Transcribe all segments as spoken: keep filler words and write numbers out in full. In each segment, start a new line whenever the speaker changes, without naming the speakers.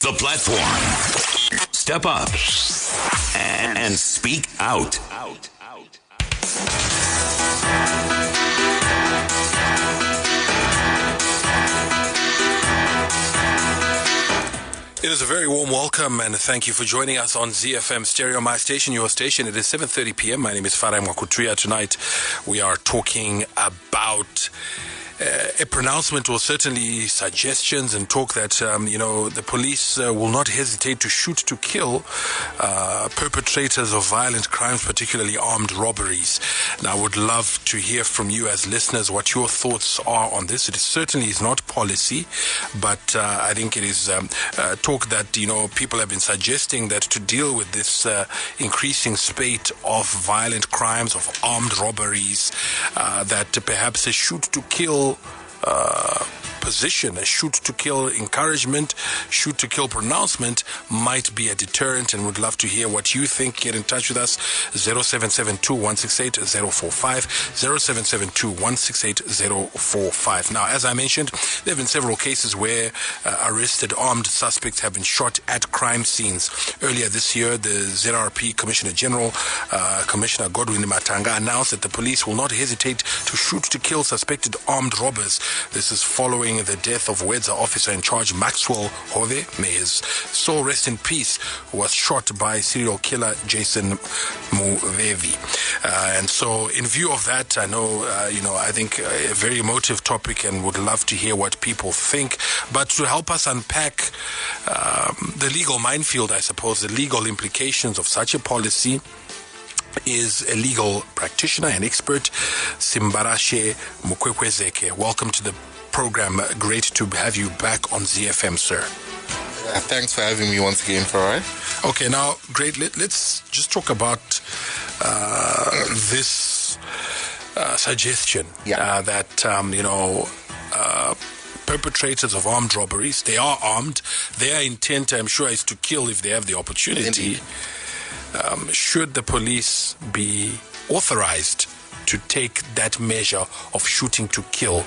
the platform. Step up and, and speak out.
It is a very warm welcome and thank you for joining us on Z F M Stereo, my station, your station. It is seven thirty p.m. My name is Farai Mwakutria. Tonight we are talking about Uh, a pronouncement or certainly suggestions and talk that, um, you know, the police uh, will not hesitate to shoot to kill uh, perpetrators of violent crimes, particularly armed robberies. Now, I would love to hear from you as listeners what your thoughts are on this. It is certainly is not policy, but uh, I think it is um, uh, talk that, you know, people have been suggesting that to deal with this uh, increasing spate of violent crimes, of armed robberies, uh, that perhaps a shoot to kill Uh, position, a shoot to kill encouragement, shoot to kill pronouncement might be a deterrent, and would love to hear what you think. Get in touch with us, zero seven seven two, one six eight, zero four five, zero seven seven two, one six eight, zero four five. Now, as I mentioned, there have been several cases where uh, arrested armed suspects have been shot at crime scenes. Earlier this year, the Z R P Commissioner General, uh, Commissioner Godwin Matanga, announced that the police will not hesitate to shoot to kill suspected armed robbers. This is following the death of Wedza officer in charge Maxwell Hove, may his soul rest in peace, who was shot by serial killer Jason Muvevi. Uh, and so in view of that, I know, uh, you know, I think a very emotive topic and would love to hear what people think. But to help us unpack um, the legal minefield, I suppose, the legal implications of such a policy, is a legal practitioner and expert, Simbarashe Mukwekwezeke. Welcome to the program. Great to have you back on Z F M, sir.
Uh, thanks for having me once again, Farai.
Okay, now, great. Let, let's just talk about uh, this uh, suggestion
yeah.
uh, that, um, you know, uh, perpetrators of armed robberies, they are armed. Their intent, I'm sure, is to kill if they have the opportunity.
Indeed.
Um, should the police be authorized to take that measure of shooting to kill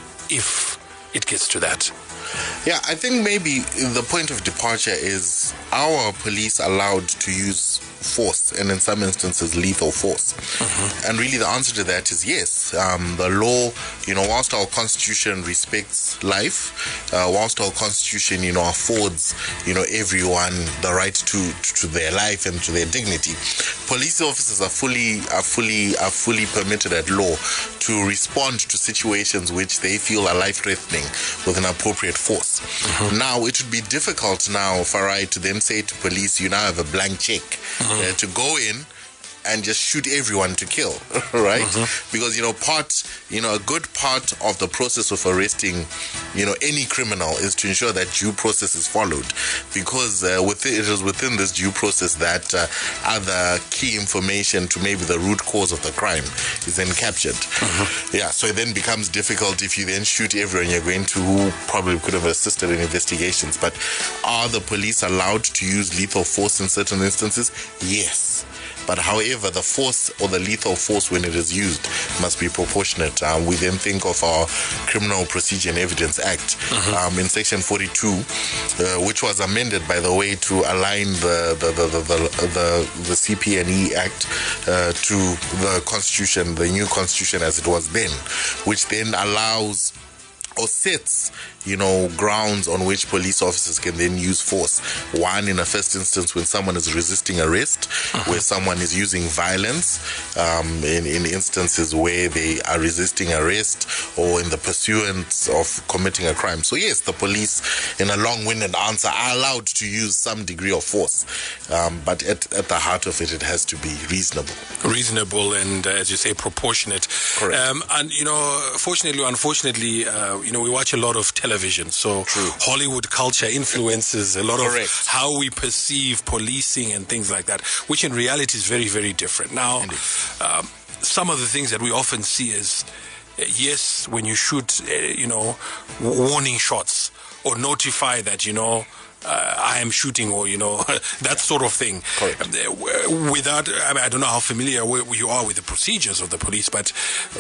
if it gets to that?
Yeah, I think maybe the point of departure is our police allowed to use force, and in some instances lethal force. Mm-hmm. And really the answer to that is yes. Um, the law, you know, whilst our constitution respects life, uh, whilst our constitution, you know, affords, you know, everyone the right to, to their life and to their dignity, police officers are fully are fully are fully permitted at law to respond to situations which they feel are life-threatening with an appropriate force. Mm-hmm. Now, it would be difficult now, Farai, to then say to police, you now have a blank check mm-hmm. uh, to go in and just shoot everyone to kill, right? Mm-hmm. Because, you know, part, you know, a good part of the process of arresting, you know, any criminal is to ensure that due process is followed. Because uh, within, it is within this due process that uh, other key information to maybe the root cause of the crime is then captured. Mm-hmm. Yeah, so it then becomes difficult if you then shoot everyone you're going to who probably could have assisted in investigations. But are the police allowed to use lethal force in certain instances? Yes. But however, the force or the lethal force when it is used must be proportionate. Um, we then think of our Criminal Procedure and Evidence Act mm-hmm. um, in Section forty-two, uh, which was amended, by the way, to align the the the the, the, the, the C P N E Act uh, to the Constitution, the new Constitution as it was then, which then allows or sets, you know, grounds on which police officers can then use force. One, in a first instance, when someone is resisting arrest, uh-huh. where someone is using violence, um, in, in instances where they are resisting arrest or in the pursuance of committing a crime. So yes, the police, in a long-winded answer, are allowed to use some degree of force. Um, but at, at the heart of it, it has to be reasonable.
Reasonable and, uh, as you say, proportionate.
Correct. Um,
and, you know, fortunately or unfortunately, uh, you know, we watch a lot of television, so
True.
Hollywood culture influences a lot
Correct.
of how we perceive policing and things like that, which in reality is very, very different. Now, um, some of the things that we often see is, uh, yes, when you shoot, uh, you know, warning shots or notify that, you know, Uh, I am shooting, or, you know, that sort of thing.
Correct.
Without, I mean, I don't know how familiar you are with the procedures of the police, but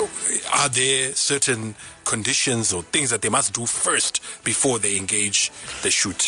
are there certain conditions or things that they must do first before they engage the shoot?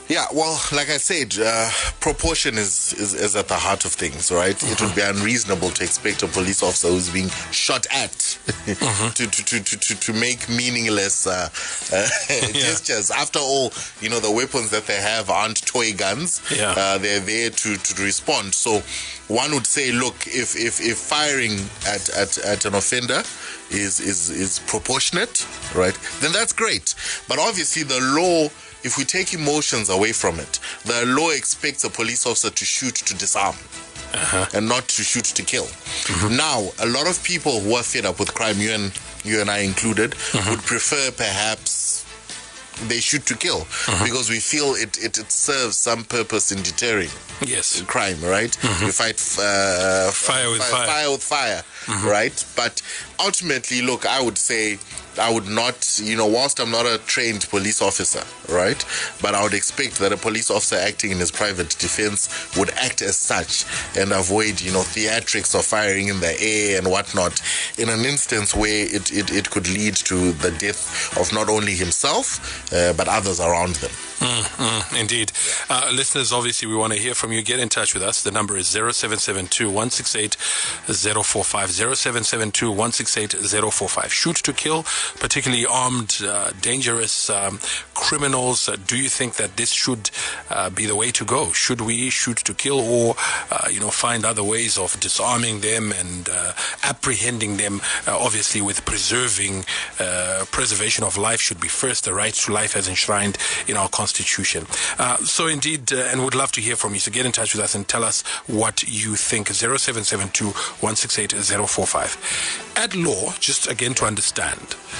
Yeah, well, like I said, uh, proportion is, is, is at the heart of things, right? Mm-hmm. It would be unreasonable to expect a police officer who's being shot at mm-hmm. to, to, to, to, to make meaningless uh, uh, gestures. Yeah. After all, you know, the weapons that they have aren't toy guns.
Yeah.
Uh, they're there to, to respond. So one would say, look, if, if, if firing at, at, at an offender is, is, is proportionate, right, then that's great. But obviously the law, if we take emotions away from it, the law expects a police officer to shoot to disarm uh-huh. and not to shoot to kill. Mm-hmm. Now, a lot of people who are fed up with crime, you and, you and I included, mm-hmm. would prefer perhaps they shoot to kill mm-hmm. because we feel it, it, it serves some purpose in deterring
yes.
crime, right? Mm-hmm. We fight uh,
fire with
fire,
fire.
fire with fire, mm-hmm. right? But ultimately, look, I would say I would not, you know, whilst I'm not a trained police officer, right, but I would expect that a police officer acting in his private defense would act as such and avoid, you know, theatrics of firing in the air and whatnot in an instance where it, it, it could lead to the death of not only himself, uh, but others around them.
Mm, mm, indeed. Uh, listeners, obviously, we want to hear from you. Get in touch with us. The number is zero seven seven two, one six eight, zero four five, zero seven seven two, one six eight, zero four five. Shoot to kill, particularly armed, uh, dangerous um, criminals. Uh, do you think that this should uh, be the way to go? Should we shoot to kill or, uh, you know, find other ways of disarming them and uh, apprehending them? Uh, obviously, with preserving, uh, preservation of life should be first. The right to life as enshrined in our Constitution. Constitution. Uh, so indeed, uh, and would love to hear from you. So get in touch with us and tell us what you think. zero seven seven two, one six eight, zero four five. At law, just again to understand,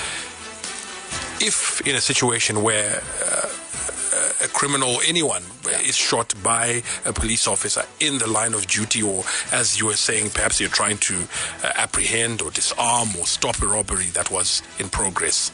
if in a situation where uh, a criminal, anyone is shot by a police officer in the line of duty, or as you were saying, perhaps you're trying to uh, apprehend or disarm or stop a robbery that was in progress,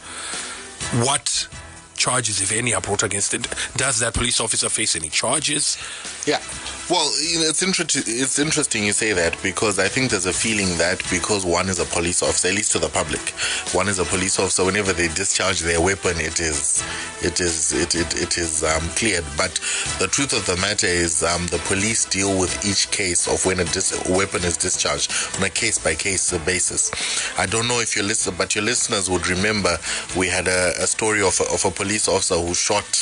what charges, if any, are brought against it? Does that police officer face any charges?
Yeah. Well, you know, it's interesting. It's interesting you say that, because I think there's a feeling that because one is a police officer, at least to the public, one is a police officer. Whenever they discharge their weapon, it is, it is, it it, it is um, cleared. But the truth of the matter is, um, the police deal with each case of when a dis- weapon is discharged on a case by case basis. I don't know if you listen, but your listeners would remember we had a, a story of a, of a police officer who shot.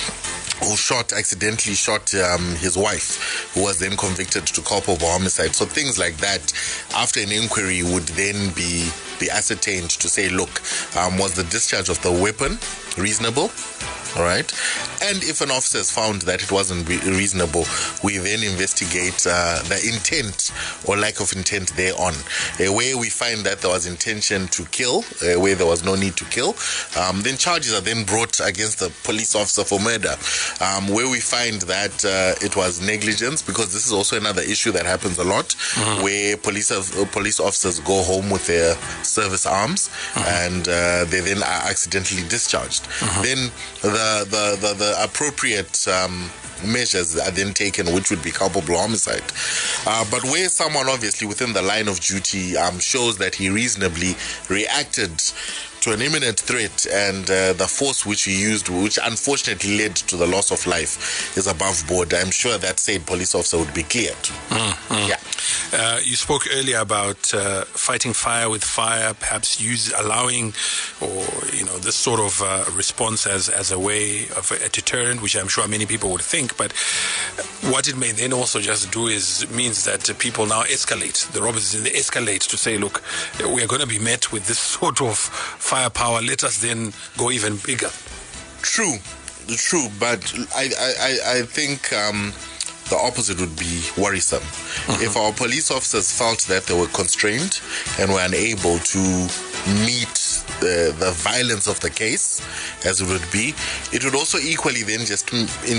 who shot, accidentally shot um, his wife, who was then convicted to culpable homicide. So things like that, after an inquiry, would then be, be ascertained to say, look, um, was the discharge of the weapon reasonable? All right. And if an officer has found that it wasn't re- reasonable, we then investigate uh, the intent or lack of intent thereon. Uh, where we find that there was intention to kill, uh, where there was no need to kill, um, then charges are then brought against the police officer for murder. Um, where we find that uh, it was negligence, because this is also another issue that happens a lot, mm-hmm. where police have, uh, police officers go home with their service arms, mm-hmm. and uh, they then are accidentally discharged. Mm-hmm. Then the The, the, the appropriate um, measures are then taken, which would be culpable homicide. Uh, but where someone obviously within the line of duty um, shows that he reasonably reacted to an imminent threat, and uh, the force which he used, which unfortunately led to the loss of life, is above board, I'm sure that said police officer would be cleared.
Mm-hmm. Yeah. Uh, you spoke earlier about uh, fighting fire with fire, perhaps use allowing, or you know, this sort of uh, response as as a way of a deterrent, which I'm sure many people would think. But what it may then also just do is means that people now escalate. The robbers then escalate to say, look, we are going to be met with this sort of firepower. Let us then go even bigger.
True, true. But I I I think. Um The opposite would be worrisome. Mm-hmm. If our police officers felt that they were constrained and were unable to meet the, the violence of the case, as it would be, it would also equally then just,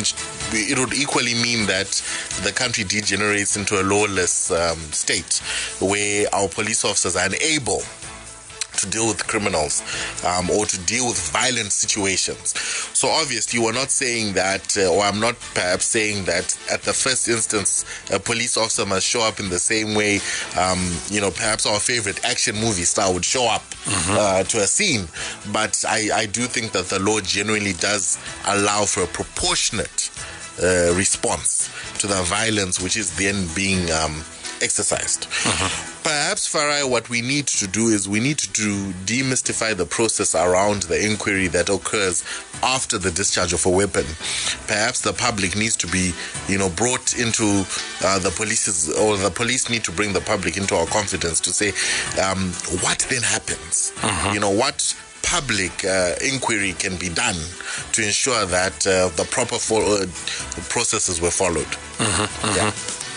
it would equally mean that the country degenerates into a lawless um, state where our police officers are unable to deal with criminals um, or to deal with violent situations. So obviously we're not saying that, uh, or I'm not perhaps saying that at the first instance a police officer must show up in the same way, um, you know, perhaps our favorite action movie star would show up mm-hmm. uh, to a scene. But I, I do think that the law genuinely does allow for a proportionate uh, response to the violence which is then being um, exercised.
Uh-huh.
Perhaps, Farai, what we need to do is we need to demystify the process around the inquiry that occurs after the discharge of a weapon. Perhaps the public needs to be, you know, brought into uh, the police's, or the police need to bring the public into our confidence to say, um, what then happens?
Uh-huh.
You know, what public uh, inquiry can be done to ensure that uh, the proper fo- uh, processes were followed.
Uh-huh. Uh-huh.
Yeah.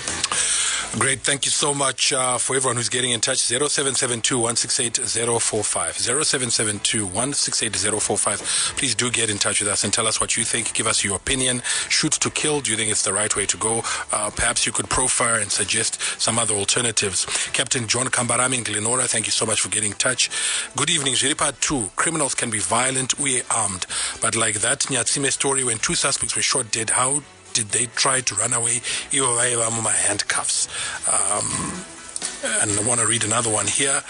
Great. Thank you so much uh, for everyone who's getting in touch. zero seven seven two, one six eight, zero four five. zero seven seven two, one six eight, zero four five. Please do get in touch with us and tell us what you think. Give us your opinion. Shoot to kill. Do you think it's the right way to go? Uh, perhaps you could profile and suggest some other alternatives. Captain John Kambarami in Glenora, thank you so much for getting in touch. Good evening. Part two. Criminals can be violent. We are armed. But like that Nyatsime story, when two suspects were shot dead, how did they try to run away? My handcuffs. Um, and I want to read another one here.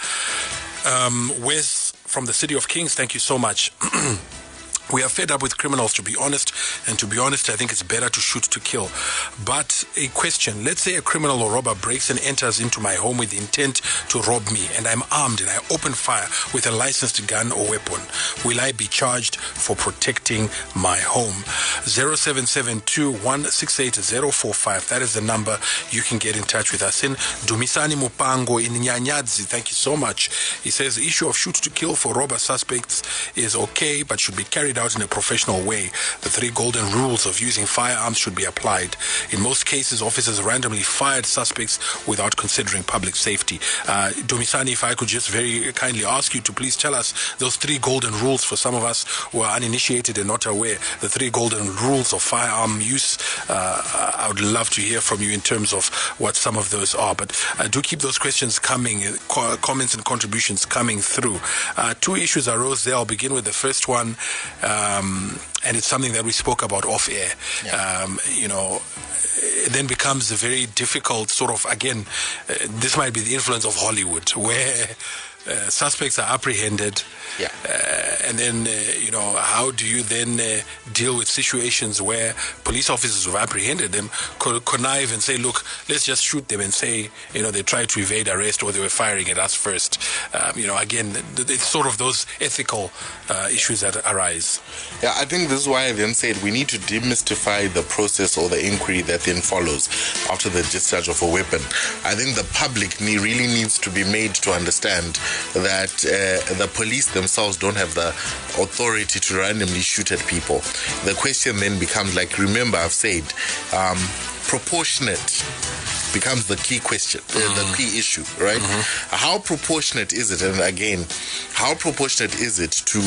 Um, Wes from the City of Kings, thank you so much. We are fed up with criminals, to be honest, and to be honest, I think it's better to shoot to kill. But a question, let's say a criminal or robber breaks and enters into my home with the intent to rob me, and I'm armed and I open fire with a licensed gun or weapon. Will I be charged for protecting my home? zero seven seven two, one six eight, zero four five. That is the number you can get in touch with us in. Dumisani Mupango in Nyanyadzi, thank you so much. He says the issue of shoot to kill for robber suspects is okay, but should be carried out in a professional way. The three golden rules of using firearms should be applied. In most cases, officers randomly fired suspects without considering public safety. Uh, Dumisani, if I could just very kindly ask you to please tell us those three golden rules for some of us who are uninitiated and not aware. The three golden rules of firearm use. Uh, I would love to hear from you in terms of what some of those are. But uh, do keep those questions coming, uh, co- comments and contributions coming through. Uh, two issues arose there. I'll begin with the first one. Um, and it's something that we spoke about off air.
Yeah.
Um, you know, it then becomes a very difficult sort of, again, uh, this might be the influence of Hollywood, where uh, suspects are apprehended.
Yeah.
Uh, and then, uh, you know, how do you then uh, deal with situations where police officers who have apprehended them could connive and say, look, let's just shoot them and say, you know, they tried to evade arrest or they were firing at us first. Um, you know, again, it's sort of those ethical uh, issues that arise.
Yeah, I think this is why I then said we need to demystify the process or the inquiry that then follows after the discharge of a weapon. I think the public need, really needs to be made to understand that uh, the police themselves don't have the authority to randomly shoot at people. The question then becomes, like, remember I've said, um, proportionate becomes the key question, uh, mm-hmm. the key issue, right? Mm-hmm. How proportionate is it? And again, how proportionate is it to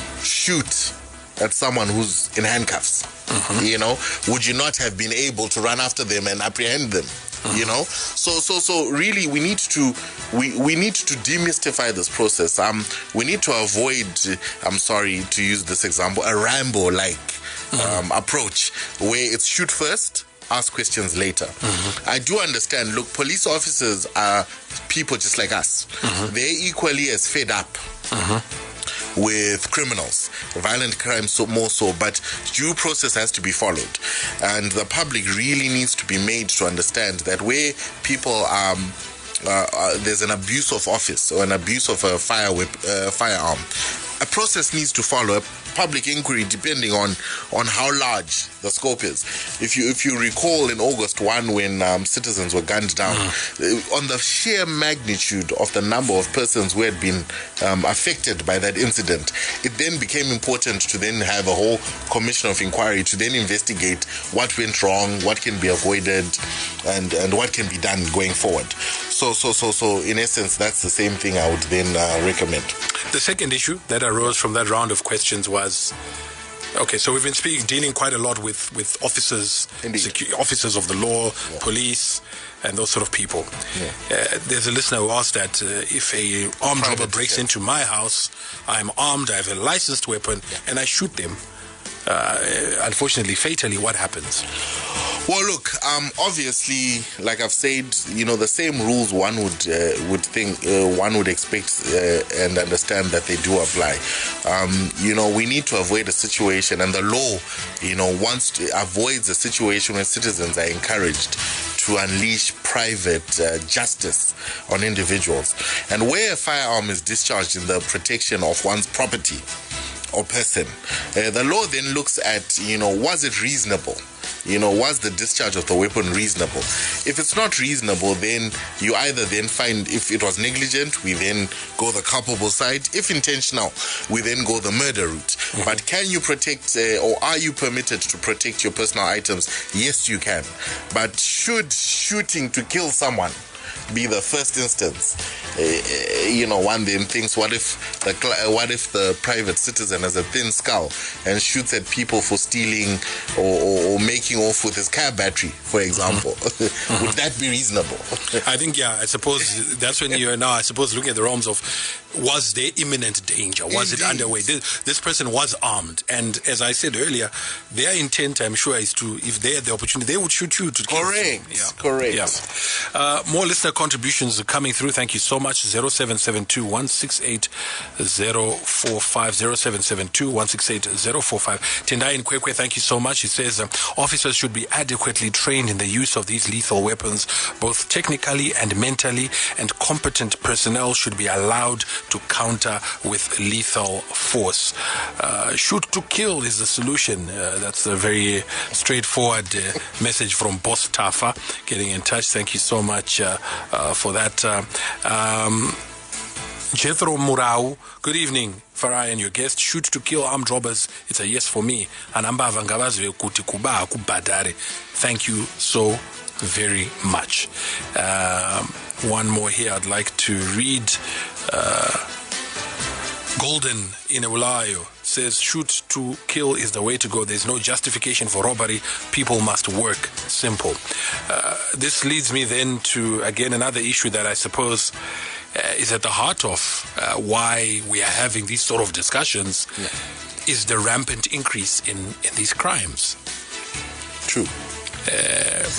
shoot at someone who's in handcuffs? Mm-hmm. You know, would you not have been able to run after them and apprehend them? Mm-hmm. You know, so so so really, we need to we, we need to demystify this process. Um, we need to avoid. I'm sorry to use this example, a Rambo-like mm-hmm. um, approach where it's shoot first, ask questions later. Mm-hmm. I do understand. Look, police officers are people just like us. Mm-hmm. They're equally as fed up. Mm-hmm. with criminals, violent crimes so more so, but due process has to be followed, and the public really needs to be made to understand that where people um uh, uh, there's an abuse of office or an abuse of a fire whip, uh, firearm, a process needs to follow, a public inquiry depending on on how large the scope is. If you if you recall in August first when um, citizens were gunned down, mm. on the sheer magnitude of the number of persons who had been um, affected by that incident, it then became important to then have a whole commission of inquiry to then investigate what went wrong, what can be avoided, and and what can be done going forward. So so so so in essence, that's the same thing I would then uh, recommend.
The second issue that arose from that round of questions was, okay, so we've been speaking, dealing quite a lot with, with officers, secu- officers of the law, yeah. police, and those sort of people. Yeah. Uh, there's a listener who asked that uh, if a armed robber breaks into my house, I'm armed, I have a licensed weapon, yeah. and I shoot them. uh, unfortunately, fatally, what happens?
Well, look, um, obviously, like I've said, you know, the same rules one would uh, would think uh, one would expect uh, and understand that they do apply. Um, you know, we need to avoid a situation, and the law, you know, wants to avoids a situation where citizens are encouraged to unleash private uh, justice on individuals, and where a firearm is discharged in the protection of one's property or person, uh, the law then looks at, you know, was it reasonable? You know, was the discharge of the weapon reasonable? If it's not reasonable, then you either then find, if it was negligent, we then go the culpable side. If intentional, we then go the murder route. Mm-hmm. But can you protect, uh, or are you permitted to protect your personal items? Yes, you can. But should shooting to kill someone be the first instance? Uh, you know, one then thinks, what if the cl- what if the private citizen has a thin skull and shoots at people for stealing or, or, or making off with his car battery, for example? Mm-hmm. Would that be reasonable?
I think, yeah, I suppose that's when you're now, I suppose, looking at the realms of, was there imminent danger? Was Indeed. It underway? This, this person was armed. And as I said earlier, their intent, I'm sure, is to, if they had the opportunity, they would shoot you to kill you.
Correct.
Yeah.
Correct.
Yeah. Uh, more listener contributions are coming through. Thank you so much. zero seven seven two, one six eight, zero four five, zero seven seven two, one six eight, zero four five. Tendai in Kwekwe, thank you so much. He says, uh, officers should be adequately trained in the use of these lethal weapons, both technically and mentally, and competent personnel should be allowed to counter with lethal force. Uh, shoot to kill is the solution. Uh, that's a very straightforward uh, message from Boss Tafa getting in touch. Thank you so much uh, uh, for that. Uh, um, Jethro Murau, good evening, Farai and your guest. Shoot to kill armed robbers, it's a yes for me. Thank you so very much. Um, one more here I'd like to read. Uh, Golden in Ulayo says, shoot to kill is the way to go. There's no justification for robbery. People must work. Simple. Uh, this leads me then to, again, another issue that I suppose uh, is at the heart of uh, why we are having these sort of discussions, yeah. is the rampant increase in, in these crimes.
True.
Uh,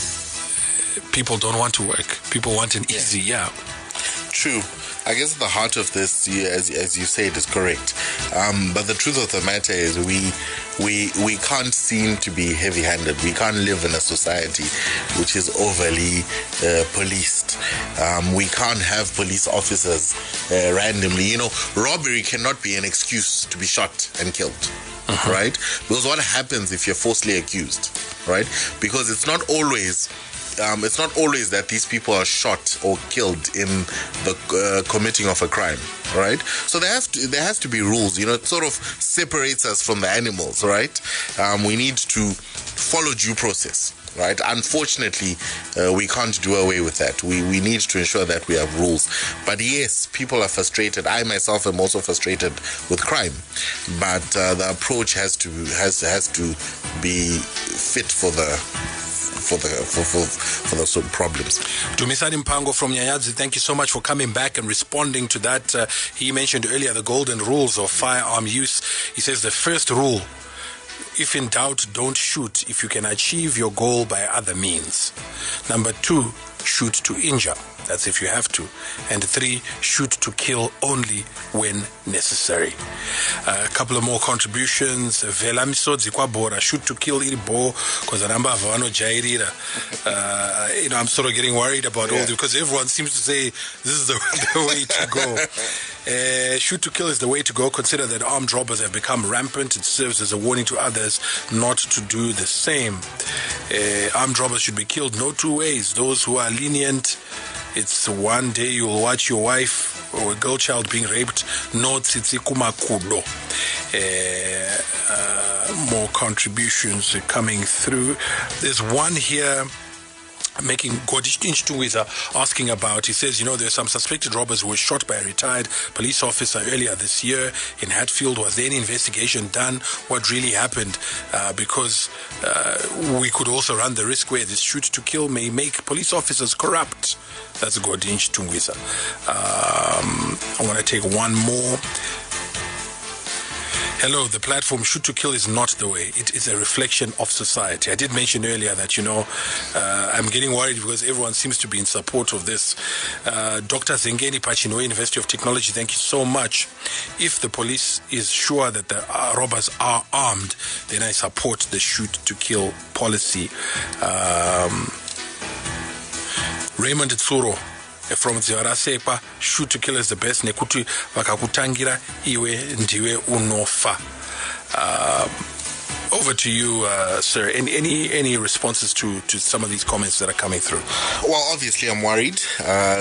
people don't want to work. People want an easy, yeah.
True. I guess at the heart of this, as as you said, is correct. Um, but the truth of the matter is, we we we can't seem to be heavy-handed. We can't live in a society which is overly uh, policed. Um, we can't have police officers uh, randomly. You know, robbery cannot be an excuse to be shot and killed. Uh-huh. Right? Because what happens if you're falsely accused? Right? Because it's not always. Um, it's not always that these people are shot or killed in the uh, committing of a crime, right? So there have to, there has to be rules. You know, it sort of separates us from the animals, right? Um, we need to follow due process, right? Unfortunately, uh, we can't do away with that. We we need to ensure that we have rules. But yes, people are frustrated. I myself am also frustrated with crime, but uh, the approach has to has has to be fit for the. For the for for, for those sort of problems.
Dumisani Mpango from Nyanyadzi, thank you so much for coming back and responding to that. Uh, he mentioned earlier the golden rules of firearm use. He says the first rule: if in doubt, don't shoot if you can achieve your goal by other means. Number two, shoot to injure. That's if you have to. And three, shoot to kill only when necessary. Uh, a couple of more contributions. Vela misodzi kwa bora. Shoot to kill iri bo. Because the number of vano jairira. Uh, you know, I'm sort of getting worried about yeah. all this. Because everyone seems to say this is the, the way to go. Uh, shoot to kill is the way to go. Consider that armed robbers have become rampant. It serves as a warning to others not to do the same. Uh, armed robbers should be killed no two ways. Those who are lenient, it's one day you'll watch your wife or a girl child being raped. No tsitsi kumakudo. Uh, uh, more contributions coming through. There's one here making Godishin is asking about. He says, you know, there's some suspected robbers who were shot by a retired police officer earlier this year in Hatfield. Was there any investigation done? What really happened? Uh, because uh, we could also run the risk where this shoot to kill may make police officers corrupt. That's Godin Chitungwisa. Um, I want to take one more. Hello, the platform Shoot to Kill is not the way. It is a reflection of society. I did mention earlier that, you know, uh, I'm getting worried because everyone seems to be in support of this. Uh, Doctor Zengeni Pachinoe, University of Technology, thank you so much. If the police is sure that the uh, robbers are armed, then I support the Shoot to Kill policy. Um, Raymond Tsuro from Ziwarasepa, Shoot to Kill is the best. Nekuti vakakutangira iwe ndiwe unofa. Uh, over to you, uh, sir. Any, any any responses to, to some of these comments that are coming through?
Well, obviously, I'm worried. Uh,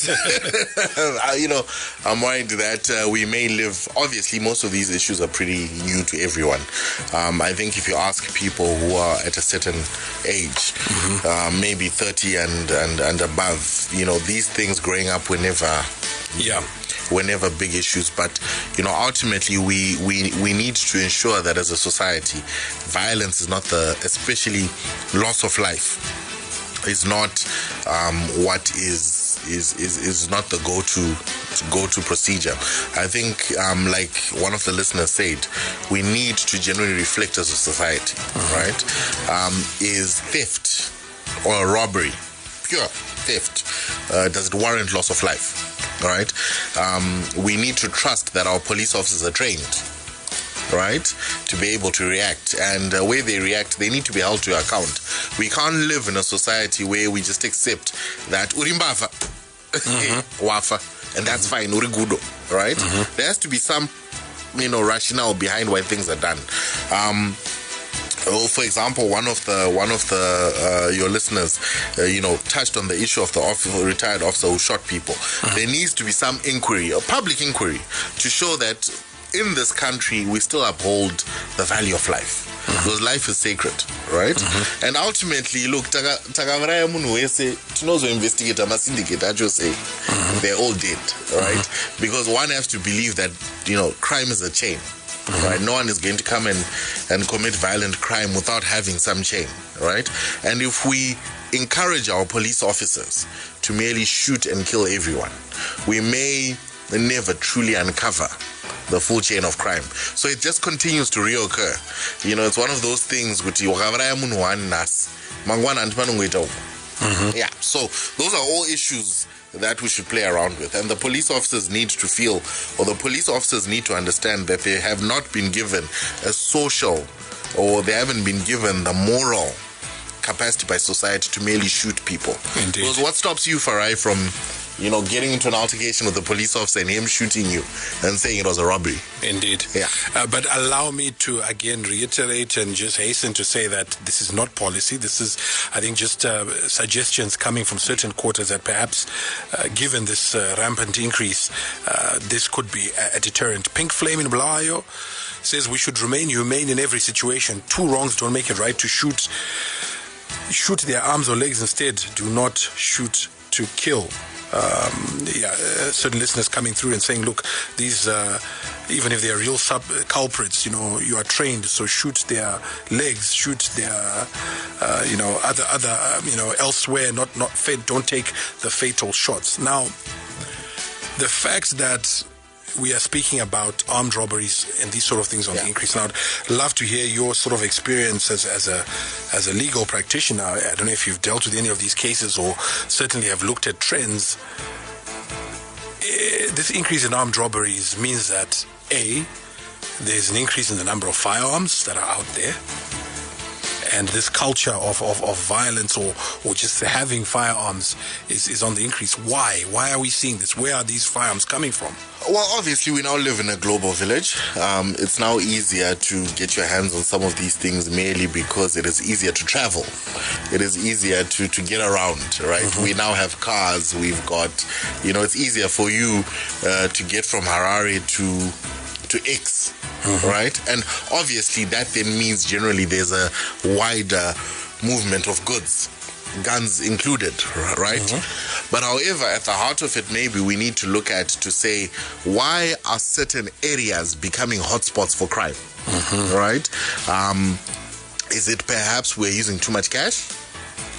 that, you know, I'm worried that uh, we may live. Obviously, most of these issues are pretty new to everyone. Um, I think if you ask people who are at a certain age, mm-hmm. uh, maybe thirty and, and, and above, you know, these things growing up whenever.
Yeah.
Whenever big issues, but you know, ultimately we, we we need to ensure that as a society, violence is not the, especially loss of life, is not um, what is is is is not the go-to go-to procedure. I think, um, like one of the listeners said, we need to generally reflect as a society, mm-hmm. right? Um, is theft or robbery, pure theft, uh, does it warrant loss of life? Right, um, we need to trust that our police officers are trained, right, to be able to react, and the way they react, they need to be held to account. We can't live in a society where we just accept that urimbafa, mm-hmm. wafa, and that's fine, urigudo, right? Mm-hmm. There has to be some, you know, rationale behind why things are done. Um, Oh, for example, one of the one of the uh, your listeners, uh, you know, touched on the issue of the officer, retired officer who shot people. Uh-huh. There needs to be some inquiry, a public inquiry, to show that in this country we still uphold the value of life. Uh-huh. Because life is sacred, right? Uh-huh. And ultimately, look, Tagavaraya Munuese, to know the investigator, must indicate, I just say, uh-huh. they're all dead, right? Uh-huh. Because one has to believe that, you know, crime is a chain. Mm-hmm. Right, no one is going to come and, and commit violent crime without having some chain, right? And if we encourage our police officers to merely shoot and kill everyone, we may never truly uncover the full chain of crime. So it just continues to reoccur. You know, it's one of those things which mm-hmm. yeah, so those are all issues that we should play around with, and the police officers need to feel, or the police officers need to understand that they have not been given a social, or they haven't been given the moral capacity by society to merely shoot people.
Indeed.
Because what stops you, Farai, from, you know, getting into an altercation with a police officer and him shooting you and saying it was a robbery?
Indeed.
Yeah.
Uh, but allow me to again reiterate and just hasten to say that this is not policy. This is, I think, just uh, suggestions coming from certain quarters that perhaps, uh, given this uh, rampant increase, uh, this could be a, a deterrent. Pink Flame in Blayo says we should remain humane in every situation. Two wrongs don't make it right. To shoot, shoot their arms or legs instead. Do not shoot to kill. Um, yeah, uh, certain listeners coming through and saying, look, these, uh, even if they are real sub culprits, you know, you are trained, so shoot their legs, shoot their, uh, you know, other, other, um, you know, elsewhere, not, not, don't take the fatal shots. Now, the fact that we are speaking about armed robberies and these sort of things on yeah. the increase. Now, I'd love to hear your sort of experience as, as a as a legal practitioner. I don't know if you've dealt with any of these cases or certainly have looked at trends. This increase in armed robberies means that, A, there's an increase in the number of firearms that are out there. And this culture of, of, of violence or, or just having firearms is, is on the increase. Why? Why are we seeing this? Where are these firearms coming from?
Well, obviously, we now live in a global village. Um, it's now easier to get your hands on some of these things merely because it is easier to travel. It is easier to, to get around, right? Mm-hmm. We now have cars. We've got, you know, it's easier for you uh, to get from Harare to to X, mm-hmm. right? And obviously that then means generally there's a wider movement of goods, guns included, right? Mm-hmm. But however, at the heart of it, maybe we need to look at to say, why are certain areas becoming hotspots for crime, mm-hmm. right? Um, is it perhaps we're using too much cash?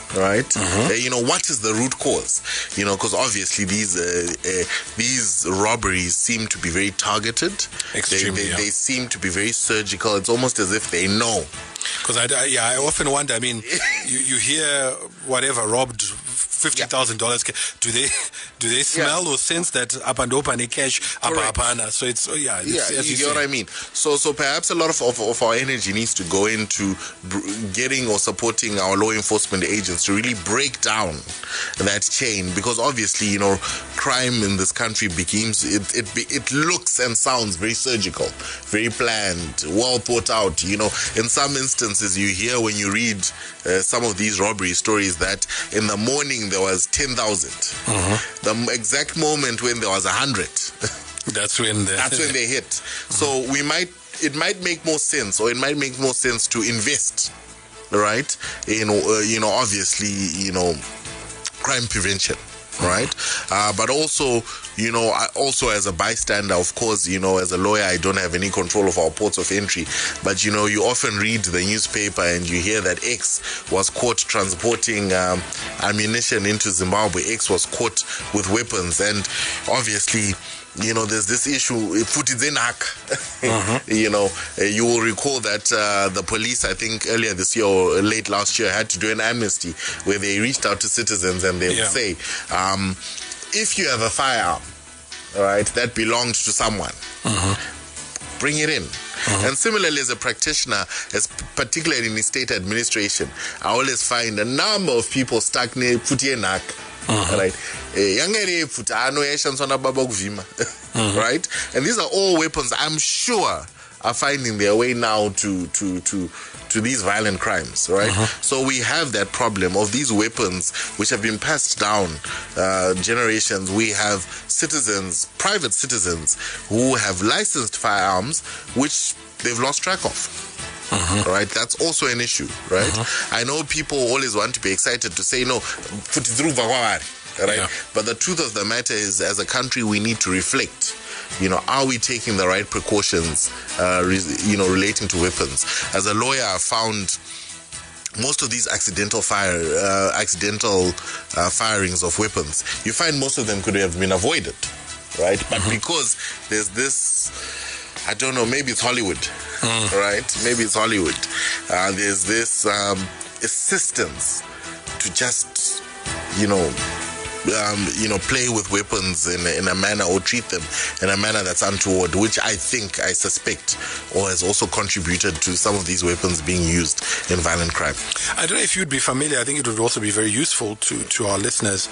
right? Uh, you know, what is the root cause? You know, because obviously these uh, uh, these robberies seem to be very targeted.
Extremely,
they, they,
yeah.
they seem to be very surgical. It's almost as if they know.
Because I, I, yeah, I often wonder. I mean, you, you hear whatever robbed fifty thousand dollars. Do they do they smell yeah. or sense that up and open a cash up apana? So it's yeah, it's,
yeah.
as
You,
you
get
say.
what I mean? So so perhaps a lot of, of, of our energy needs to go into br- getting or supporting our law enforcement agents to really break down that chain, because obviously, you know, crime in this country begins. It it it looks and sounds very surgical, very planned, well thought out. You know, in some instances, you hear when you read uh, some of these robbery stories that in the morning there was ten thousand. Uh-huh. The exact moment when there was a hundred,
that's when the,
that's when they hit. Uh-huh. So we might, it might make more sense, or it might make more sense to invest, right? You know, uh, you know, obviously, you know, crime prevention. Right, uh, but also, you know, I, also as a bystander, of course, you know, as a lawyer, I don't have any control of our ports of entry. But you know, you often read the newspaper and you hear that X was caught transporting um, ammunition into Zimbabwe. X was caught with weapons, and obviously, you know, there's this issue, foot is in hack. Uh-huh. You know, uh, you will recall that uh, the police, I think earlier this year or late last year, had to do an amnesty where they reached out to citizens and they yeah. would say, um, if you have a firearm, all right, that belonged to someone, uh-huh. bring it in. Uh-huh. And similarly, as a practitioner, as particularly in state administration, I always find a number of people stuck near Putienak. Uh-huh. Right, uh-huh. Right, and these are all weapons I'm sure are finding their way now to to to to these violent crimes, right? Uh-huh. So we have that problem of these weapons which have been passed down uh, generations. We have citizens, private citizens, who have licensed firearms which they've lost track of. Uh-huh. Right, that's also an issue, right? Uh-huh. I know people always want to be excited to say no, right? Yeah. But the truth of the matter is, as a country, we need to reflect. You know, are we taking the right precautions? Uh, re- you know, relating to weapons. As a lawyer, I found most of these accidental fire, uh, accidental uh, firings of weapons, you find most of them could have been avoided, right? But uh-huh. because there's this, I don't know, maybe it's Hollywood, mm. right? Maybe it's Hollywood. Uh, there's this um, assistance to just, you know, um, you know, play with weapons in a, in a manner, or treat them in a manner that's untoward, which I think, I suspect, or has also contributed to some of these weapons being used in violent crime.
I don't know if you'd be familiar. I think it would also be very useful to, to our listeners.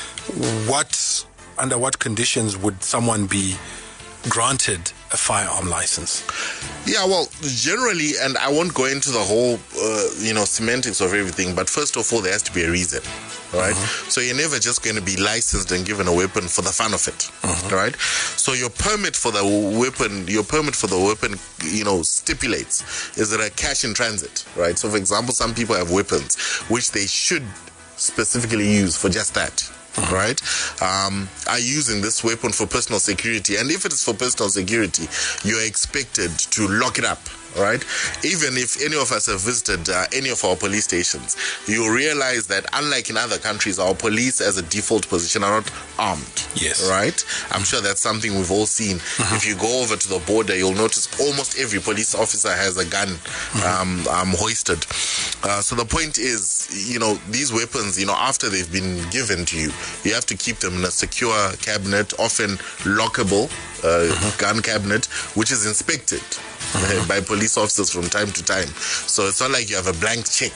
What, under what conditions would someone be granted a firearm license?
Yeah, well, generally, and I won't go into the whole, uh, you know, semantics of everything, but first of all, there has to be a reason, right? Uh-huh. So you're never just going to be licensed and given a weapon for the fun of it, uh-huh. right? So your permit for the weapon, your permit for the weapon, you know, stipulates, is it a cash in transit, right? So, for example, some people have weapons which they should specifically use for just that. Right, um, are using this weapon for personal security, and if it is for personal security, you are expected to lock it up. Right, even if any of us have visited uh, any of our police stations, you realize that unlike in other countries, our police as a default position are not armed.
Yes.
Right, I'm sure that's something we've all seen. Uh-huh. If you go over to the border, you'll notice almost every police officer has a gun uh-huh. um, um, hoisted. Uh, so the point is, you know, these weapons, you know, after they've been given to you, you have to keep them in a secure cabinet, often lockable uh, uh-huh. gun cabinet, which is inspected uh-huh. by police officers from time to time. So it's not like you have a blank check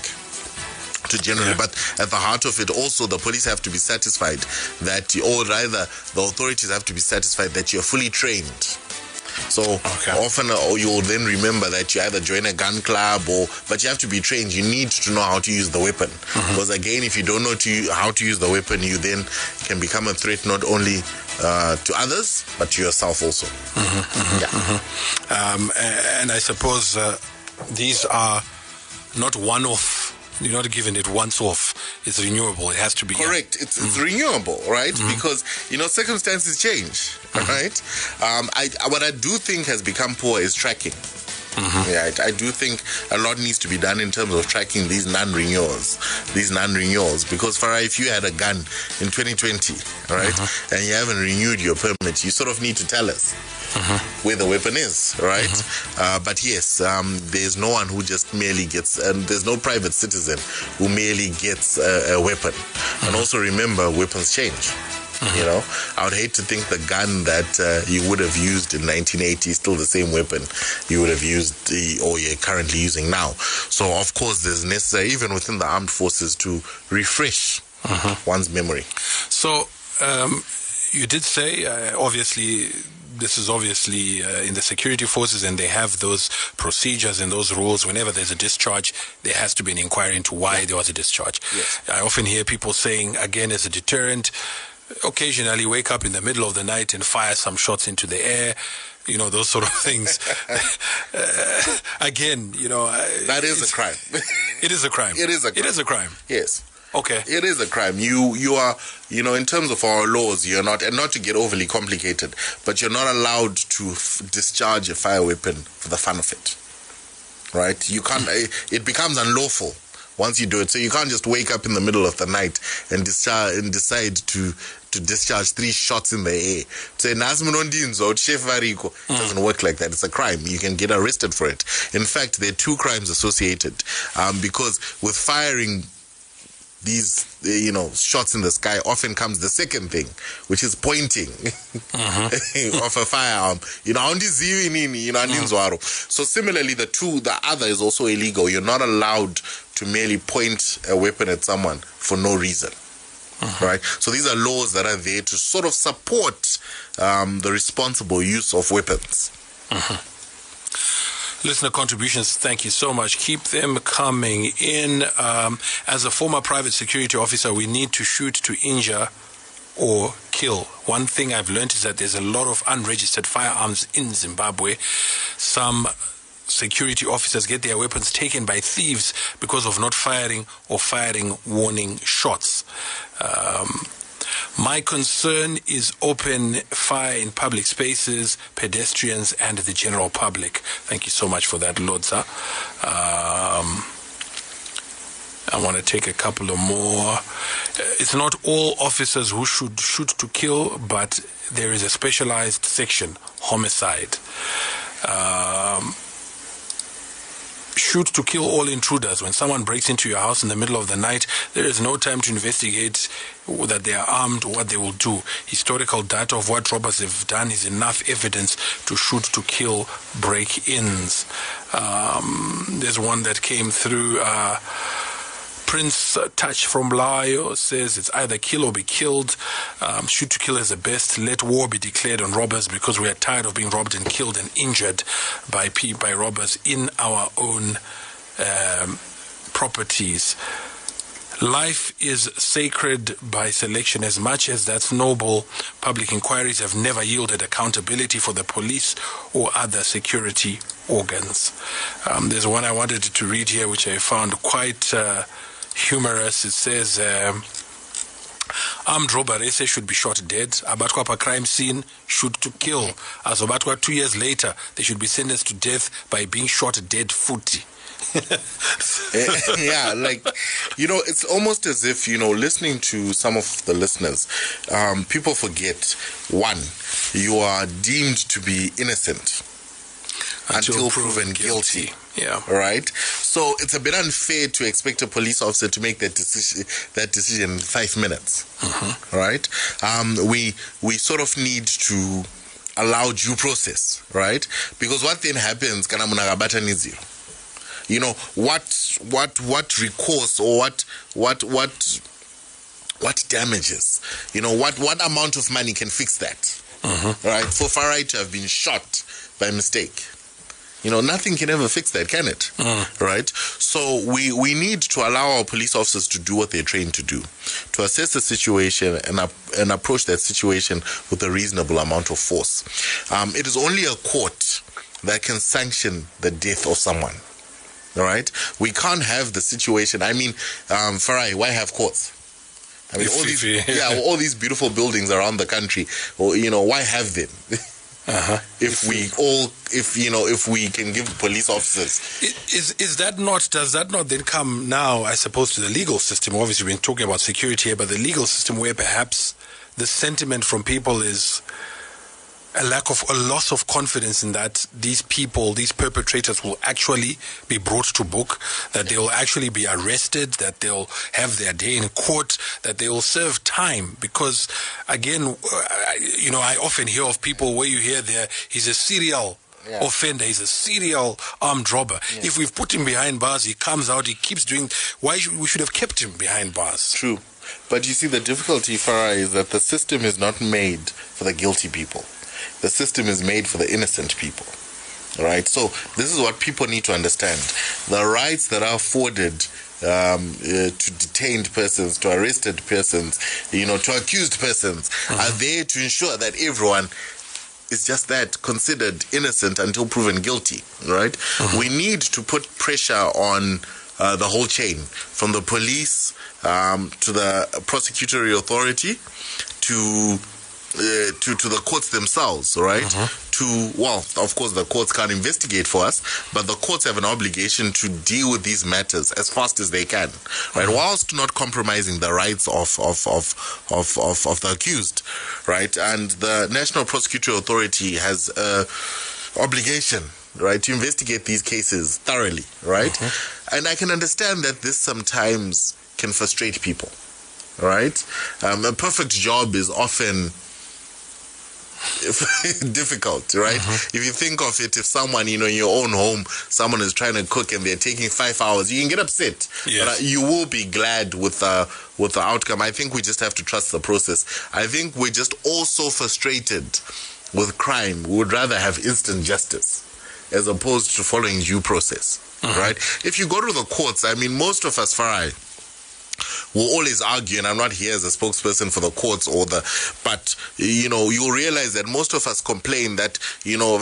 to generally, yeah. but at the heart of it also, the police have to be satisfied that, or rather the authorities have to be satisfied that you're fully trained. So okay. often uh, you'll then remember that you either join a gun club, or but you have to be trained. You need to know how to use the weapon, uh-huh. because again, if you don't know to, how to use the weapon, you then can become a threat not only uh, to others but to yourself also.
Uh-huh, uh-huh,
yeah.
uh-huh. Um, and I suppose uh, these are not one-off. You're not giving it once off. It's renewable. It has to be.
Correct. Yeah. It's, it's mm. renewable, right? Mm-hmm. Because, you know, circumstances change, mm-hmm. right? Um, I, what I do think has become poor is tracking, Mm-hmm. Yeah, I, I do think a lot needs to be done in terms of tracking these non-renewals, these non-renewals. Because Farah, if you had a gun in twenty twenty, all right, mm-hmm. and you haven't renewed your permit, you sort of need to tell us mm-hmm. where the weapon is, right? Mm-hmm. Uh, but yes, um, there's no one who just merely gets, and there's no private citizen who merely gets a, a weapon. Mm-hmm. And also remember, weapons change. Mm-hmm. You know, I would hate to think the gun that uh, you would have used in nineteen eighty is still the same weapon you would have used the, or you're currently using now. So, of course, there's necessary, even within the armed forces, to refresh mm-hmm. one's memory.
So, um, you did say, uh, obviously, this is obviously uh, in the security forces, and they have those procedures and those rules. Whenever there's a discharge, there has to be an inquiry into why there was a discharge.
Yes.
I often hear people saying, again, as a deterrent, occasionally wake up in the middle of the night and fire some shots into the air, you know, those sort of things. uh, again, you know,
that is a crime.
It is a crime.
It is a crime.
It is a crime.
Yes.
Okay.
It is a crime. You you are, you know, in terms of our laws, you're not, and not to get overly complicated, but you're not allowed to f- discharge a fire weapon for the fun of it. Right? You can't, it becomes unlawful once you do it. So you can't just wake up in the middle of the night and discharge and decide to to discharge three shots in the air. Say, it doesn't work like that. It's a crime. You can get arrested for it. In fact, there are two crimes associated, um, because with firing these, you know, shots in the sky, often comes the second thing, which is pointing uh-huh. of a firearm. You know, you know, uh-huh. So similarly, the two, the other is also illegal. You're not allowed to merely point a weapon at someone for no reason. Uh-huh. Right? So these are laws that are there to sort of support um, the responsible use of weapons.
Uh-huh. Listener contributions, thank you so much. Keep them coming in. Um, as a former private security officer, we need to shoot to injure or kill. One thing I've learned is that there's a lot of unregistered firearms in Zimbabwe. Some security officers get their weapons taken by thieves because of not firing or firing warning shots. Um, My concern is open fire in public spaces, pedestrians, and the general public. Thank you so much for that, Lodza. Um, I want to take a couple of more. It's not all officers who should shoot to kill, but there is a specialized section, homicide. Um, Shoot to kill all intruders. When someone breaks into your house in the middle of the night, there is no time to investigate that they are armed or what they will do. Historical data of what robbers have done is enough evidence to shoot to kill break-ins. Um, there's one that came through. Uh, Prince Touch from Blayo says it's either kill or be killed. Um, shoot to kill is the best. Let war be declared on robbers because we are tired of being robbed and killed and injured by by robbers in our own um, properties. Life is sacred by selection. As much as that's noble, public inquiries have never yielded accountability for the police or other security organs. Um, there's one I wanted to read here, which I found quite uh, humorous. It says, um, armed robbery should be shot dead. Abatwa per crime scene, shoot to kill. As Abatwa two years later, they should be sentenced to death by being shot dead footy.
Yeah, like, you know, it's almost as if, you know, listening to some of the listeners, um, people forget, one, you are deemed to be innocent until, until proven guilty. guilty.
Yeah.
Right? So it's a bit unfair to expect a police officer to make that decision that decision in five minutes. Mm-hmm. Right? Um, we we sort of need to allow due process, right? Because what then happens, kana munagabata ni zero. You know, what what what recourse or what what what what damages? You know, what, what amount of money can fix that? Mm-hmm. Right? For Farai to have been shot by mistake. You know, nothing can ever fix that, can it? Mm. Right? So we, we need to allow our police officers to do what they're trained to do, to assess the situation and, uh, and approach that situation with a reasonable amount of force. Um, it is only a court that can sanction the death of someone. All right? We can't have the situation. I mean, um, Farai, why have courts? I mean, all these, yeah, all these beautiful buildings around the country, or, you know, why have them?
Uh-huh.
If we all, if you know, if we can give police officers,
is is that not? Does that not then come now, I suppose, to the legal system? Obviously, we've been talking about security here, but the legal system, where perhaps the sentiment from people is a lack of, a loss of confidence in that these people, these perpetrators, will actually be brought to book, that they will actually be arrested, that they'll have their day in court, that they will serve time. Because, again, you know, I often hear of people where you hear there, he's a serial yeah. offender, he's a serial armed robber. Yeah. If we've put him behind bars, he comes out, he keeps doing, why should, we should have kept him behind bars.
True. But you see, the difficulty, Farah, is that the system is not made for the guilty people. The system is made for the innocent people, right? So this is what people need to understand. The rights that are afforded um, uh, to detained persons, to arrested persons, you know, to accused persons, mm-hmm. are there to ensure that everyone is just that, considered innocent until proven guilty, right? Mm-hmm. We need to put pressure on uh, the whole chain, from the police um, to the prosecutory authority to Uh, to, to the courts themselves, right? Uh-huh. To, well, of course, the courts can't investigate for us, but the courts have an obligation to deal with these matters as fast as they can, right? Uh-huh. Whilst not compromising the rights of, of, of, of, of, of the accused, right? And the National Prosecutor Authority has an obligation, right, to investigate these cases thoroughly, right? Uh-huh. And I can understand that this sometimes can frustrate people, right? Um, a perfect job is often difficult, right? Uh-huh. If you think of it, if someone, you know, in your own home, someone is trying to cook and they're taking five hours, you can get upset.
Yes.
But uh, you will be glad with the, with the outcome. I think we just have to trust the process. I think we're just all so frustrated with crime. We would rather have instant justice as opposed to following due process, uh-huh. right? If you go to the courts, I mean, most of us, Farai, will always argue, and I'm not here as a spokesperson for the courts or the, but you know, you'll realize that most of us complain that, you know,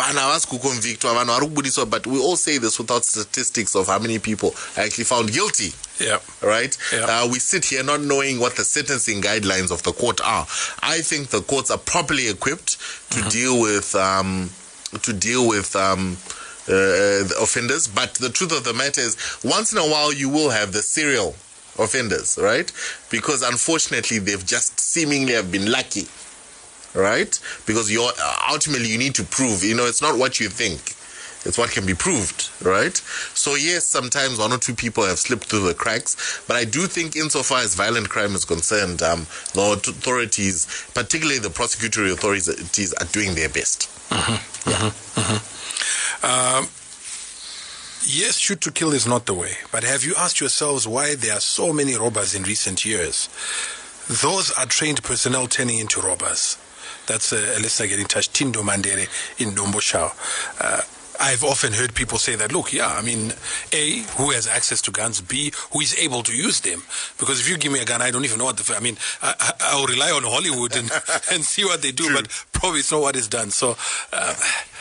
but we all say this without statistics of how many people are actually found guilty.
Yeah.
Right?
Yeah.
Uh, we sit here not knowing what the sentencing guidelines of the court are. I think the courts are properly equipped to mm-hmm. deal with um, to deal with um, uh, the offenders. But the truth of the matter is, once in a while, you will have the serial offenders, right? Because unfortunately, they've just seemingly have been lucky, right? Because you're ultimately you need to prove. You know, it's not what you think; it's what can be proved, right? So yes, sometimes one or two people have slipped through the cracks, but I do think, insofar as violent crime is concerned, um, the authorities, particularly the prosecutory authorities, are doing their best.
Mm-hmm. Yeah. Mm-hmm. Um, Yes, shoot to kill is not the way. But have you asked yourselves why there are so many robbers in recent years? Those are trained personnel turning into robbers. That's uh, a listener getting in touch, Tindo Mandere in Domboshao. Uh, I've often heard people say that, look, yeah, I mean, A, who has access to guns, B, who is able to use them. Because if you give me a gun, I don't even know what the, I mean, I, I, I'll rely on Hollywood and, and see what they do, True. But probably it's not what is done. So uh,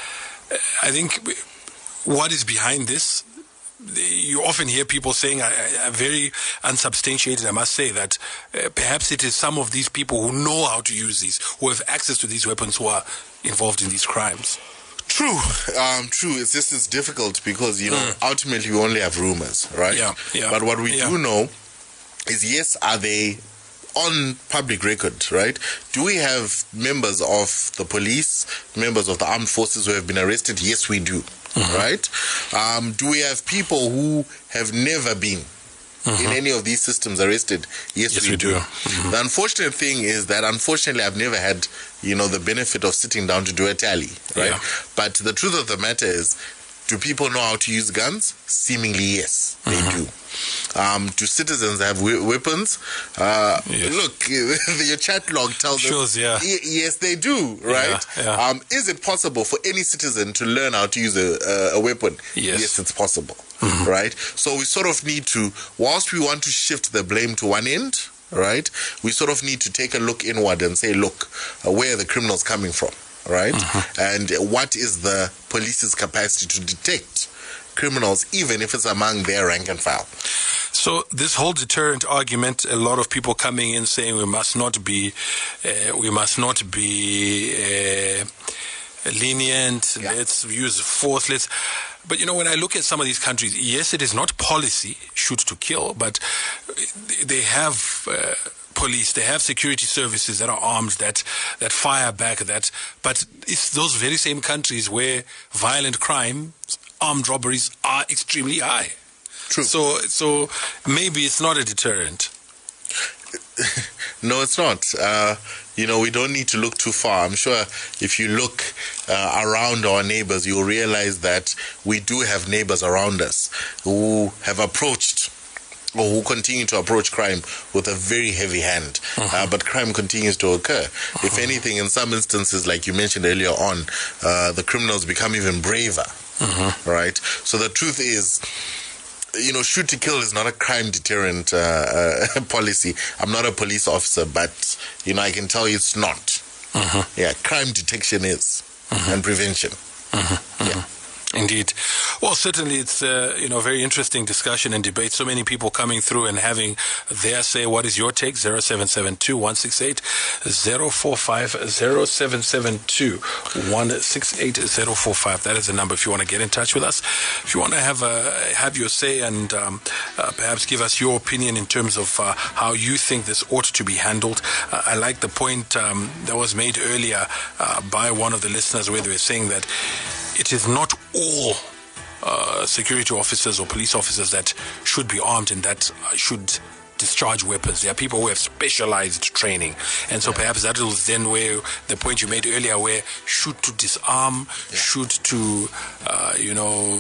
I think what is behind this, you often hear people saying, I, I, very unsubstantiated, I must say, that uh, perhaps it is some of these people who know how to use these, who have access to these weapons, who are involved in these crimes.
True, um, true. It's just it's difficult because, you know, mm. ultimately we only have rumors, right?
Yeah, yeah.
But what we
yeah.
do know is, yes, are they on public record, right? Do we have members of the police, members of the armed forces who have been arrested? Yes, we do, mm-hmm. right? Um, do we have people who have never been mm-hmm. in any of these systems arrested? Yes,
yes
we,
we
do.
do. Mm-hmm.
The unfortunate thing is that, unfortunately, I've never had, you know, the benefit of sitting down to do a tally, right? Yeah. But the truth of the matter is, do people know how to use guns? Seemingly, yes, they mm-hmm. do. Um, do citizens have we- weapons? Uh, yes. Look, your chat log tells
Shows,
us,
yeah.
y- yes, they do, right?
Yeah, yeah.
Um, is it possible for any citizen to learn how to use a, a, a weapon?
Yes.
Yes, it's possible,
mm-hmm.
right? So we sort of need to, whilst we want to shift the blame to one end, right, we sort of need to take a look inward and say, look, uh, where are the criminals coming from? Right? Mm-hmm. And what is the police's capacity to detect criminals, even if it's among their rank and file?
So this whole deterrent argument, a lot of people coming in saying we must not be, uh, we must not be uh, lenient.
Yeah.
Let's use force. Let's. But you know, when I look at some of these countries, yes, it is not policy shoot to kill, but they have uh, police, they have security services that are armed, that that fire back, that. But it's those very same countries where violent crime, armed robberies are extremely high.
True.
So, so maybe it's not a deterrent.
No, it's not. Uh, you know, we don't need to look too far. I'm sure if you look uh, around our neighbors, you'll realize that we do have neighbors around us who have approached or who continue to approach crime with a very heavy hand. Uh-huh. Uh, but crime continues to occur. Uh-huh. If anything, in some instances, like you mentioned earlier on, uh, the criminals become even braver. Uh-huh. Right? So the truth is, you know, shoot to kill is not a crime deterrent uh, uh, policy. I'm not a police officer, but, you know, I can tell you it's not. Uh-huh. Yeah, crime detection is, uh-huh. and prevention.
Uh-huh. Uh-huh.
Yeah.
Indeed. Well, certainly it's uh, you know, very interesting discussion and debate. So many people coming through and having their say. What is your take? zero seven seven two, one six eight, zero four five, zero seven seven two, one six eight, zero four five. That is the number if you want to get in touch with us. If you want to have a, have your say and um, uh, perhaps give us your opinion in terms of uh, how you think this ought to be handled. Uh, I like the point um, that was made earlier uh, by one of the listeners where they were saying that it is not all uh, security officers or police officers that should be armed and that uh, should discharge weapons. There are people who have specialized training. And so perhaps that was then where the point you made earlier, where shoot to disarm, yeah. shoot to, uh, you know,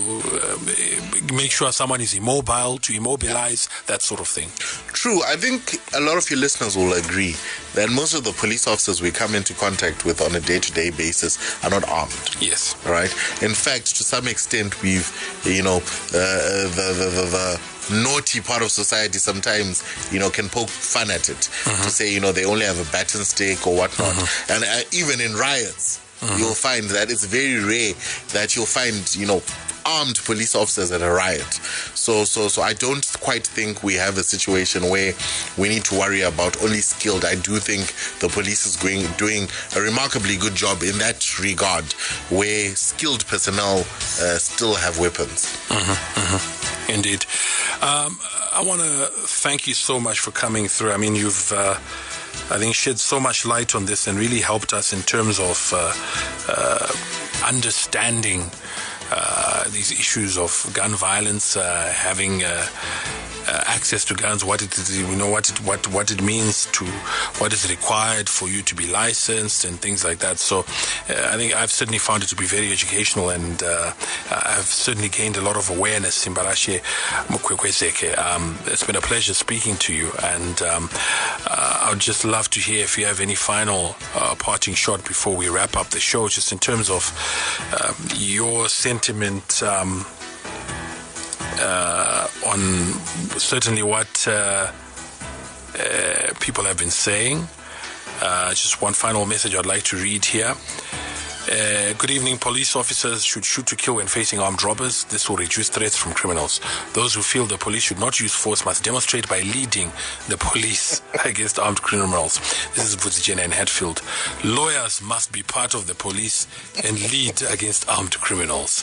uh, make sure someone is immobile, to immobilize, yeah. that sort of thing.
True. I think a lot of your listeners will agree that most of the police officers we come into contact with on a day-to-day basis are not armed.
Yes.
Right? In fact, to some extent, we've, you know, uh, the, the, the, the naughty part of society sometimes, you know, can poke fun at it, uh-huh. to say, you know, they only have a baton stick or whatnot. Uh-huh. And uh, even in riots, uh-huh. you'll find that it's very rare that you'll find, you know, armed police officers at a riot. So, so, so I don't quite think we have a situation where we need to worry about only skilled. I do think the police is going doing a remarkably good job in that regard, where skilled personnel uh, still have weapons.
Uh-huh, uh-huh. Indeed. Um, I want to thank you so much for coming through. I mean, you've, uh, I think, shed so much light on this and really helped us in terms of uh, uh, understanding Uh, these issues of gun violence, uh, having uh, uh, access to guns, what it is, you know, what it, what what it means to, what is required for you to be licensed and things like that. So uh, I think I've certainly found it to be very educational, and uh, I've certainly gained a lot of awareness. Simbarashe Mukwekwezeke, um, it's been a pleasure speaking to you, and um, uh, I would just love to hear if you have any final uh, parting shot before we wrap up the show, just in terms of uh, your sentiment um, uh, on certainly what uh, uh, people have been saying. Uh, just one final message I'd like to read here. Uh, good evening. Police officers should shoot to kill when facing armed robbers. This will reduce threats from criminals. Those who feel the police should not use force must demonstrate by leading the police against armed criminals. This is Vudzijena in Hatfield. Lawyers must be part of the police and lead against armed criminals.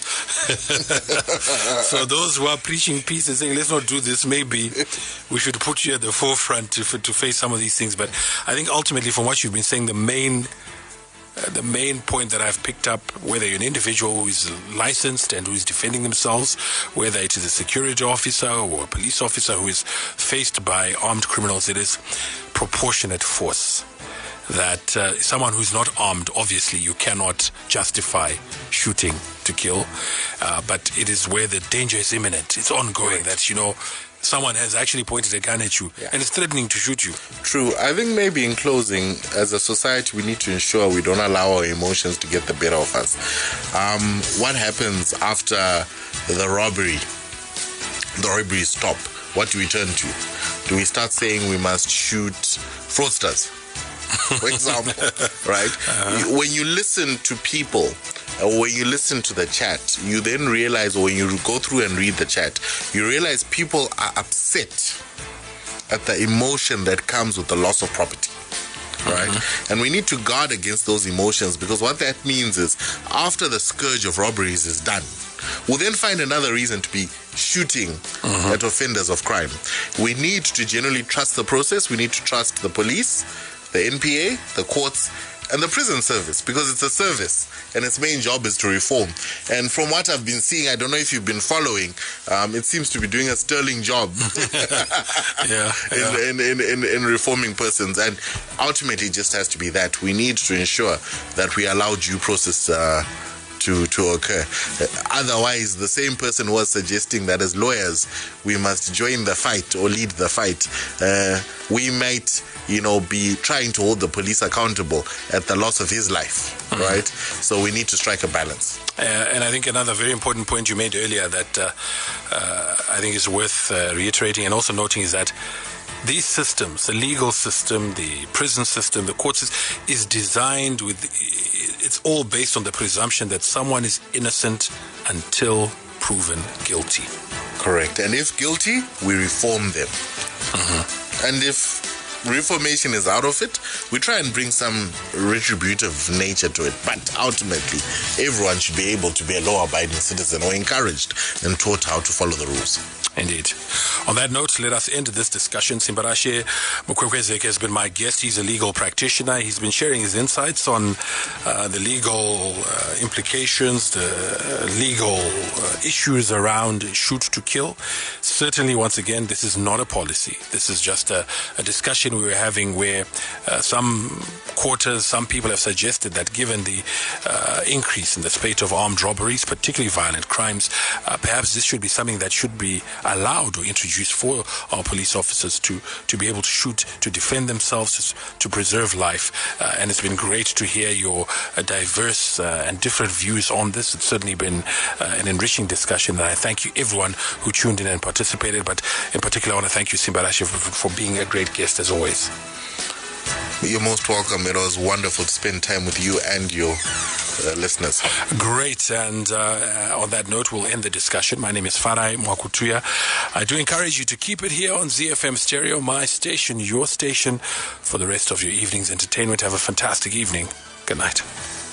So those who are preaching peace and saying, let's not do this, maybe we should put you at the forefront to, to face some of these things. But I think ultimately, from what you've been saying, the main Uh, the main point that I've picked up, whether you're an individual who is licensed and who is defending themselves, whether it is a security officer or a police officer who is faced by armed criminals, it is proportionate force. That uh, someone who's not armed, obviously you cannot justify shooting to kill, uh, but it is where the danger is imminent, it's ongoing, that, you know, someone has actually pointed a gun at you, yeah, and is threatening to shoot you.
True. I think maybe in closing, as a society, we need to ensure we don't allow our emotions to get the better of us. Um, what happens after the robbery? The robbery stop. What do we turn to? Do we start saying we must shoot fraudsters, for example? Right? Uh-huh. When you listen to people, or when you listen to the chat, you then realize, or when you go through and read the chat, you realize people are upset at the emotion that comes with the loss of property. right? Mm-hmm. And we need to guard against those emotions, because what that means is after the scourge of robberies is done, we'll then find another reason to be shooting mm-hmm. at offenders of crime. We need to generally trust the process. We need to trust the police, the N P A, the courts, and the prison service, because it's a service and its main job is to reform. And from what I've been seeing, I don't know if you've been following, um, it seems to be doing a sterling job
yeah, yeah.
In, in, in, in reforming persons. And ultimately, it just has to be that. We need to ensure that we allow due process uh, to, to occur. Uh, otherwise, the same person was suggesting that as lawyers, we must join the fight or lead the fight. Uh, we might, you know, be trying to hold the police accountable at the loss of his life, mm-hmm. right? So we need to strike a balance.
Uh, and I think another very important point you made earlier that uh, uh, I think is worth uh, reiterating and also noting is that these systems, the legal system, the prison system, the court system, is designed with, it's all based on the presumption that someone is innocent until proven guilty.
Correct. And if guilty, we reform them.
Mm-hmm.
And if reformation is out of it, we try and bring some retributive nature to it. But ultimately, everyone should be able to be a law-abiding citizen or encouraged and taught how to follow the rules.
Indeed. On that note, let us end this discussion. Simbarashe Mukwekwezeke has been my guest. He's a legal practitioner. He's been sharing his insights on uh, the legal uh, implications, the uh, legal uh, issues around shoot to kill. Certainly, once again, this is not a policy. This is just a, a discussion we were having where uh, some quarters, some people have suggested that given the uh, increase in the spate of armed robberies, particularly violent crimes, uh, perhaps this should be something that should be allowed or introduced for our police officers to, to be able to shoot, to defend themselves, to, to preserve life. Uh, and it's been great to hear your uh, diverse uh, and different views on this. It's certainly been uh, an enriching discussion, and I thank you everyone who tuned in and participated. But in particular, I want to thank you, Simbarashe, for, for being a great guest as always.
You're most welcome. It was wonderful to spend time with you and your uh, listeners.
Great. And uh, on that note, we'll end the discussion. My name is Farai Mwakutuya. I do encourage you to keep it here on Z F M Stereo, my station, your station, for the rest of your evening's entertainment. Have a fantastic evening. Good night.